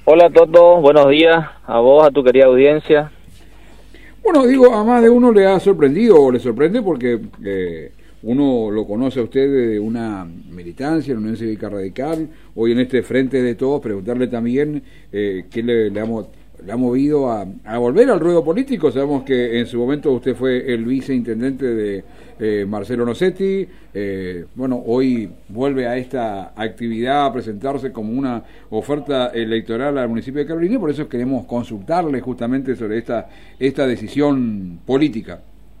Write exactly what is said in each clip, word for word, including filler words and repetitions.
Hola Toto, buenos días a vos, a tu querida audiencia. Bueno, digo, a más de uno le ha sorprendido o le sorprende porque eh, uno lo conoce a usted de una militancia en la Unión Cívica Radical, hoy en este Frente de Todos, preguntarle también eh, qué le, le, ha, le ha movido a, a volver al ruedo político. Sabemos que en su momento usted fue el viceintendente de eh, Marcelo Nocetti, eh, bueno, hoy vuelve a esta actividad a presentarse como una oferta electoral al municipio de Carolina, y por eso queremos consultarle justamente sobre esta, esta decisión política.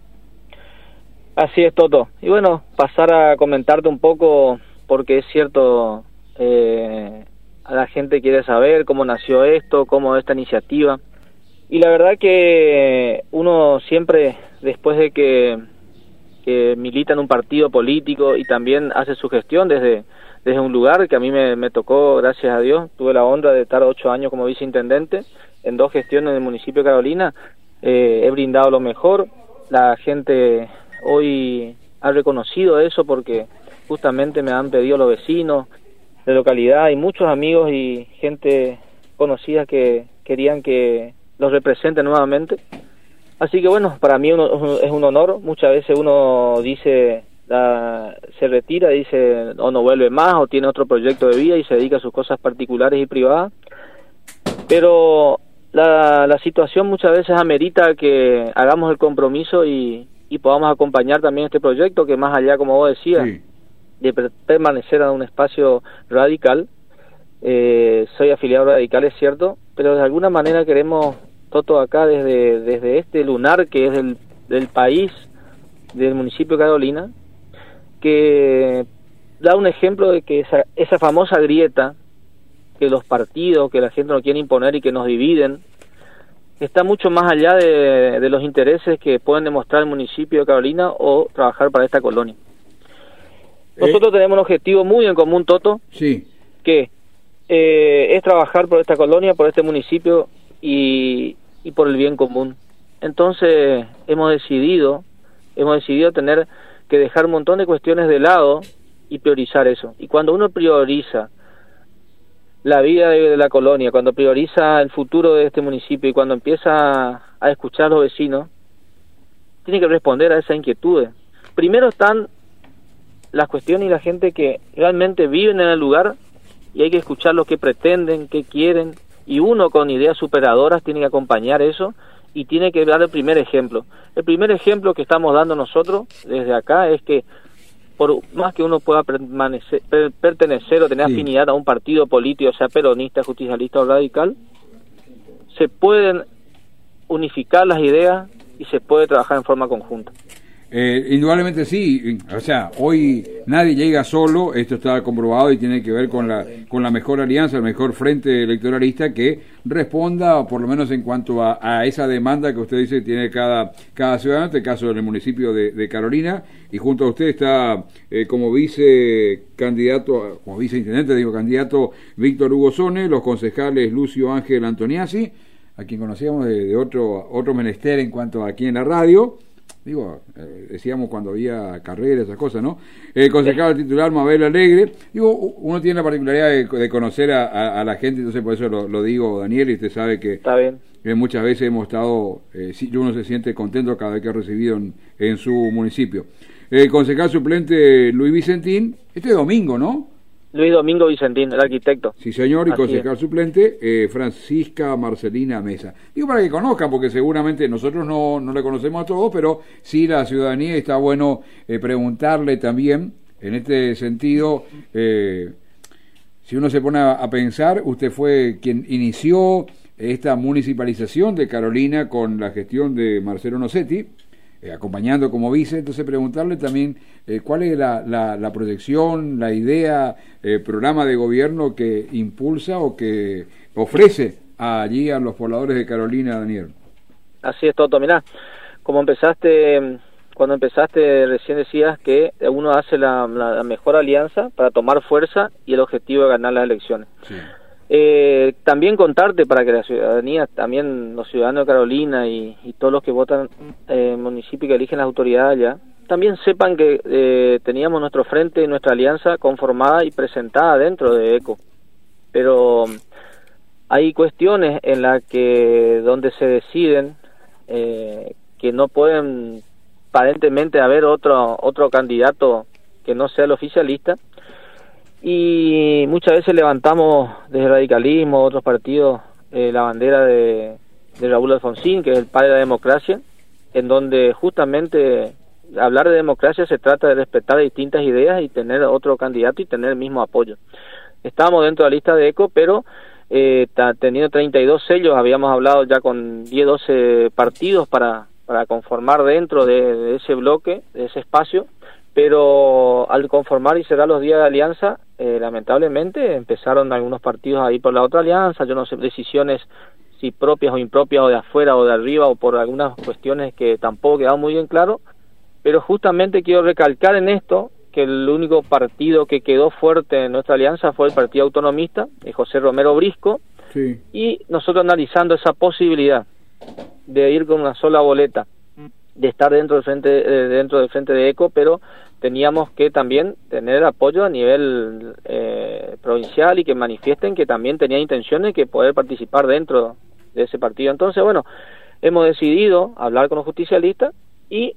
Así es, Toto. Y bueno, pasar a comentarte un poco, porque es cierto, eh, a la gente quiere saber cómo nació esto, cómo esta iniciativa. Y la verdad que uno siempre, después de que, que milita en un partido político y también hace su gestión desde, desde un lugar que a mí me, me tocó, gracias a Dios, tuve la honra de estar ocho años como viceintendente en dos gestiones en el municipio de Carolina, eh, he brindado lo mejor, la gente hoy ha reconocido eso porque justamente me han pedido los vecinos de localidad y muchos amigos y gente conocida que querían que los represente nuevamente. Así que bueno, para mí uno, es un honor. Muchas veces uno dice, la, se retira, dice o no vuelve más o tiene otro proyecto de vida y se dedica a sus cosas particulares y privadas. Pero la, la situación muchas veces amerita que hagamos el compromiso y y podamos acompañar también este proyecto que más allá, como vos decías, sí, de per permanecer en un espacio radical, eh, soy afiliado radical, es cierto, pero de alguna manera queremos, Toto, acá desde, desde este lunar que es del, del país, del municipio de Carolina, que da un ejemplo de que esa, esa famosa grieta que los partidos, que la gente no quiere imponer y que nos dividen, está mucho más allá de, de los intereses que pueden demostrar el municipio de Carolina o trabajar para esta colonia. Nosotros eh, tenemos un objetivo muy en común, Toto, sí, que eh, es trabajar por esta colonia, por este municipio y, y por el bien común. Entonces hemos decidido, hemos decidido tener que dejar un montón de cuestiones de lado y priorizar eso. Y cuando uno prioriza la vida de la colonia, cuando prioriza el futuro de este municipio y cuando empieza a escuchar a los vecinos, tiene que responder a esas inquietudes. Primero están las cuestiones y la gente que realmente viven en el lugar y hay que escuchar lo que pretenden, qué quieren, y uno con ideas superadoras tiene que acompañar eso y tiene que dar el primer ejemplo. El primer ejemplo que estamos dando nosotros desde acá es que por más que uno pueda permanecer, per, pertenecer o tener sí. afinidad a un partido político, sea peronista, justicialista o radical, se pueden unificar las ideas y se puede trabajar en forma conjunta. Eh, indudablemente sí, o sea, hoy nadie llega solo, esto está comprobado y tiene que ver con la con la mejor alianza, el mejor frente electoralista que responda, por lo menos en cuanto a, a esa demanda que usted dice que tiene cada cada ciudadano, en este caso del municipio de, de Carolina, y junto a usted está eh, como vice candidato, como viceintendente, digo, candidato Víctor Hugo Sone, los concejales Lucio Ángel Antoniazzi, a quien conocíamos de, de otro otro menester en cuanto a aquí en la radio. Digo, eh, decíamos cuando había carreras, esas cosas, ¿no? El concejal titular Mabel Alegre. Digo, uno tiene la particularidad de, de conocer a, a, a la gente, entonces por eso lo, lo digo, Daniel, y usted sabe que, Está bien. que muchas veces hemos estado, eh, sí, uno se siente contento cada vez que ha recibido en, en su municipio. El concejal suplente Luis Vicentín, este domingo, ¿no? Luis Domingo Vicentín, el arquitecto. Sí, señor, y Así concejal es. suplente eh, Francisca Marcelina Mesa. Digo para que conozcan, porque seguramente nosotros no, no le conocemos a todos, pero sí la ciudadanía, está bueno eh, preguntarle también, en este sentido, eh, si uno se pone a, a pensar, usted fue quien inició esta municipalización de Carolina con la gestión de Marcelo Nocetti, Eh, acompañando como vice, entonces preguntarle también eh, cuál es la, la, la proyección, la idea, el eh, programa de gobierno que impulsa o que ofrece allí a los pobladores de Carolina, Daniel. Así es, Toto. Mirá, como empezaste, cuando empezaste recién decías que uno hace la, la, la mejor alianza para tomar fuerza y el objetivo de ganar las elecciones. Sí. Eh, también contarte para que la ciudadanía, también los ciudadanos de Carolina y, y todos los que votan en eh, municipio que eligen las autoridades allá, también sepan que eh, teníamos nuestro frente y nuestra alianza conformada y presentada dentro de ECO. Pero hay cuestiones en las que donde se deciden eh, que no pueden aparentemente haber otro otro candidato que no sea el oficialista, y muchas veces levantamos desde el radicalismo, otros partidos, eh, la bandera de, de Raúl Alfonsín, que es el padre de la democracia, en donde justamente hablar de democracia se trata de respetar distintas ideas y tener otro candidato y tener el mismo apoyo. Estábamos dentro de la lista de ECO, pero eh, teniendo treinta y dos sellos, habíamos hablado ya con diez, doce partidos para, para conformar dentro de, de ese bloque, de ese espacio, pero al conformar y cerrar los días de alianza, eh, lamentablemente empezaron algunos partidos ahí por la otra alianza, yo no sé, decisiones si propias o impropias, o de afuera o de arriba, o por algunas cuestiones que tampoco quedaron muy bien claro, pero justamente quiero recalcar en esto que el único partido que quedó fuerte en nuestra alianza fue el Partido Autonomista, de José Romero Brisco, sí. Y nosotros analizando esa posibilidad de ir con una sola boleta, de estar dentro del frente eh, dentro del frente de ECO, pero teníamos que también tener apoyo a nivel eh, provincial y que manifiesten que también tenían intenciones de poder participar dentro de ese partido. Entonces, bueno, hemos decidido hablar con los justicialistas y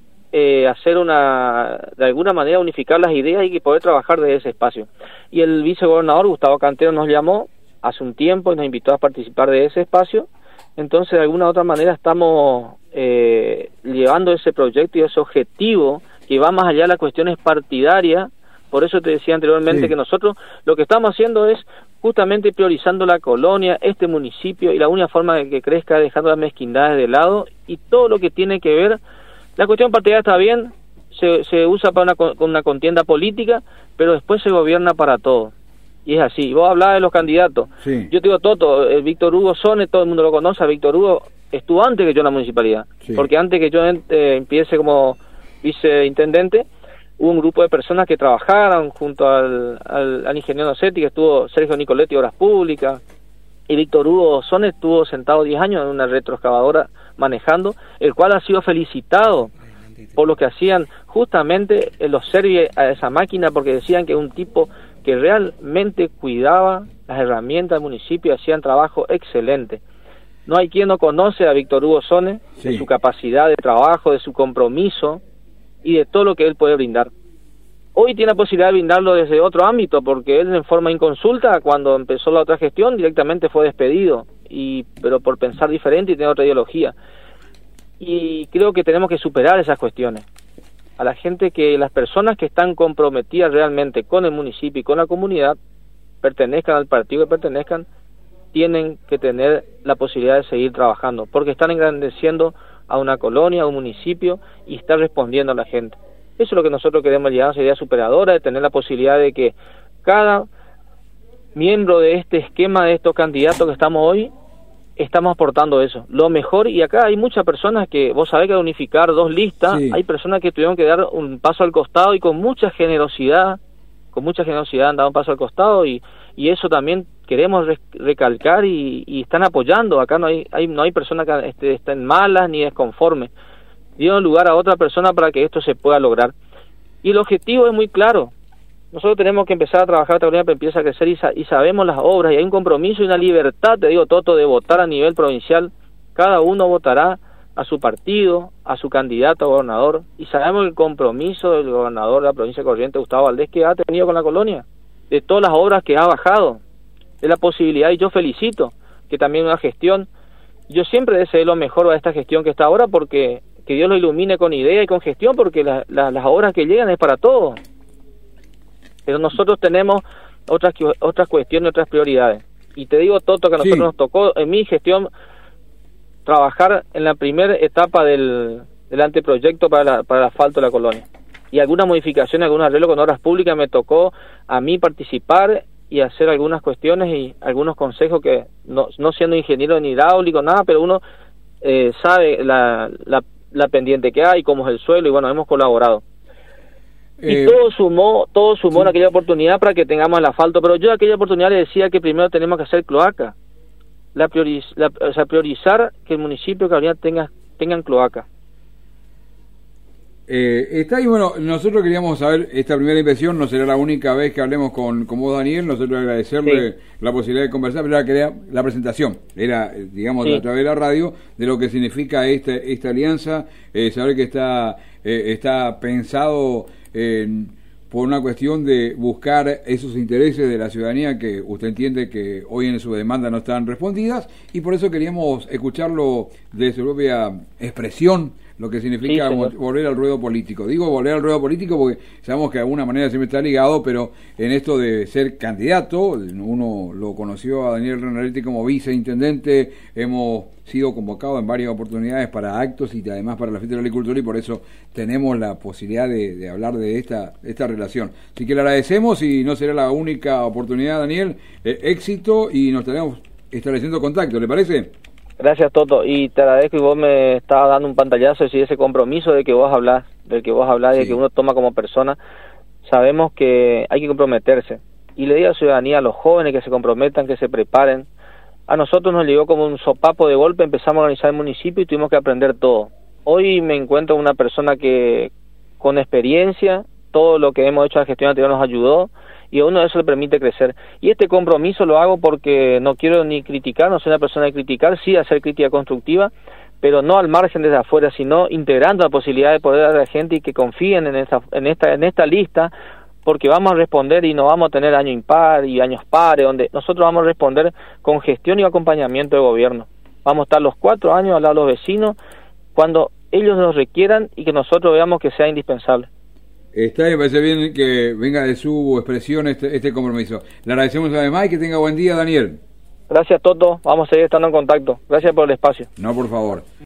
eh, hacer una, de alguna manera unificar las ideas y poder trabajar desde ese espacio. Y el vicegobernador Gustavo Cantero nos llamó hace un tiempo y nos invitó a participar de ese espacio. Entonces, de alguna u otra manera estamos eh, llevando ese proyecto y ese objetivo que va más allá de las cuestiones partidarias. Por eso te decía anteriormente sí. que nosotros lo que estamos haciendo es justamente priorizando la colonia, este municipio, y la única forma de que crezca es dejando las mezquindades de lado y todo lo que tiene que ver. La cuestión partidaria está bien, se, se usa para una, una contienda política, pero después se gobierna para todo. Y es así. Vos hablabas de los candidatos. Sí. Yo te digo, Toto, el Víctor Hugo Sone, todo el mundo lo conoce. Víctor Hugo estuvo antes que yo en la municipalidad. Sí. Porque antes que yo eh, empiece como viceintendente, hubo un grupo de personas que trabajaron junto al, al, al ingeniero Nocetti, que estuvo Sergio Nicoletti, Obras Públicas, y Víctor Hugo Sone estuvo sentado diez años en una retroexcavadora manejando, el cual ha sido felicitado por lo que hacían justamente los servi a esa máquina, porque decían que un tipo que realmente cuidaba las herramientas del municipio, hacían trabajo excelente. No hay quien no conoce a Víctor Hugo Sone, sí. de su capacidad de trabajo, de su compromiso y de todo lo que él puede brindar. Hoy tiene la posibilidad de brindarlo desde otro ámbito, porque él en forma inconsulta, cuando empezó la otra gestión, directamente fue despedido, y pero por pensar diferente y tener otra ideología. Y creo que tenemos que superar esas cuestiones. A la gente, que las personas que están comprometidas realmente con el municipio y con la comunidad, pertenezcan al partido que pertenezcan, tienen que tener la posibilidad de seguir trabajando, porque están engrandeciendo a una colonia, a un municipio, y están respondiendo a la gente. Eso es lo que nosotros queremos llegar a esa idea superadora, de tener la posibilidad de que cada miembro de este esquema, de estos candidatos que estamos hoy, estamos aportando eso, lo mejor. Y acá hay muchas personas que, vos sabés que al unificar dos listas, sí. hay personas que tuvieron que dar un paso al costado y con mucha generosidad, con mucha generosidad han dado un paso al costado, y, y eso también queremos re recalcar y, y están apoyando. Acá no hay, hay no hay personas que este, estén malas ni desconformes, dieron lugar a otra persona para que esto se pueda lograr. Y el objetivo es muy claro. Nosotros tenemos que empezar a trabajar, esta comunidad empieza a crecer y, sa y sabemos las obras, y hay un compromiso y una libertad, te digo, Toto, de votar a nivel provincial. Cada uno votará a su partido, a su candidato a gobernador, y sabemos el compromiso del gobernador de la provincia de Corrientes, Gustavo Valdés, que ha tenido con la colonia, de todas las obras que ha bajado, de la posibilidad, y yo felicito que también una gestión, yo siempre deseé lo mejor a esta gestión que está ahora, porque que Dios lo ilumine con idea y con gestión, porque la, la, las obras que llegan es para todos. Pero nosotros tenemos otras otras cuestiones, otras prioridades. Y te digo, Toto, que a nosotros sí. nos tocó en mi gestión trabajar en la primera etapa del, del anteproyecto para, la, para el asfalto de la colonia. Y algunas modificaciones, algún arreglo con obras públicas, me tocó a mí participar y hacer algunas cuestiones y algunos consejos que, no, no siendo ingeniero ni hidráulico, nada, pero uno eh, sabe la, la, la pendiente que hay, cómo es el suelo, y bueno, hemos colaborado. Y eh, todo sumó, todo sumó sí. en aquella oportunidad para que tengamos el asfalto, pero yo en aquella oportunidad le decía que primero tenemos que hacer cloaca, la prioriz, la, o sea, priorizar que el municipio de Cabrera tenga, tengan cloaca. Eh, está ahí, bueno, nosotros queríamos saber, esta primera impresión no será la única vez que hablemos con, con vos, Daniel, nosotros agradecerle sí. la posibilidad de conversar, pero era la presentación, era, digamos, sí. a través de la radio, de lo que significa esta, esta alianza, eh, saber que está, eh, está pensado en... por una cuestión de buscar esos intereses de la ciudadanía que usted entiende que hoy en su demanda no están respondidas, y por eso queríamos escucharlo de su propia expresión, lo que significa sí, volver al ruedo político. Digo volver al ruedo político porque sabemos que de alguna manera siempre está ligado, pero en esto de ser candidato, uno lo conoció a Daniel Renarete como viceintendente, hemos sido convocados en varias oportunidades para actos y además para la fiesta de la agricultura, y por eso tenemos la posibilidad de, de hablar de esta esta relación. Así que le agradecemos, y no será la única oportunidad, Daniel. Eh, éxito, y nos estaremos estableciendo contacto, ¿le parece? Gracias, Toto, y te agradezco, y vos me estabas dando un pantallazo y ese compromiso de que vos hablás, del que vos hablás, sí. de que uno toma como persona. Sabemos que hay que comprometerse, y le digo a la ciudadanía, a los jóvenes, que se comprometan, que se preparen. A nosotros nos llegó como un sopapo de golpe, empezamos a organizar el municipio y tuvimos que aprender todo. Hoy me encuentro una persona que, con experiencia, todo lo que hemos hecho en la gestión anterior nos ayudó, y a uno eso le permite crecer. Y este compromiso lo hago porque no quiero ni criticar, no soy una persona de criticar, sí hacer crítica constructiva, pero no al margen desde afuera, sino integrando la posibilidad de poder dar a la gente y que confíen en esta, en esta, en esta lista, porque vamos a responder y no vamos a tener año impar y años pares, donde nosotros vamos a responder con gestión y acompañamiento de gobierno. Vamos a estar los cuatro años al lado de los vecinos cuando ellos nos requieran y que nosotros veamos que sea indispensable. Está, me parece bien que venga de su expresión este, este compromiso. Le agradecemos además y que tenga buen día, Daniel. Gracias, Toto. Vamos a seguir estando en contacto. Gracias por el espacio. No, por favor.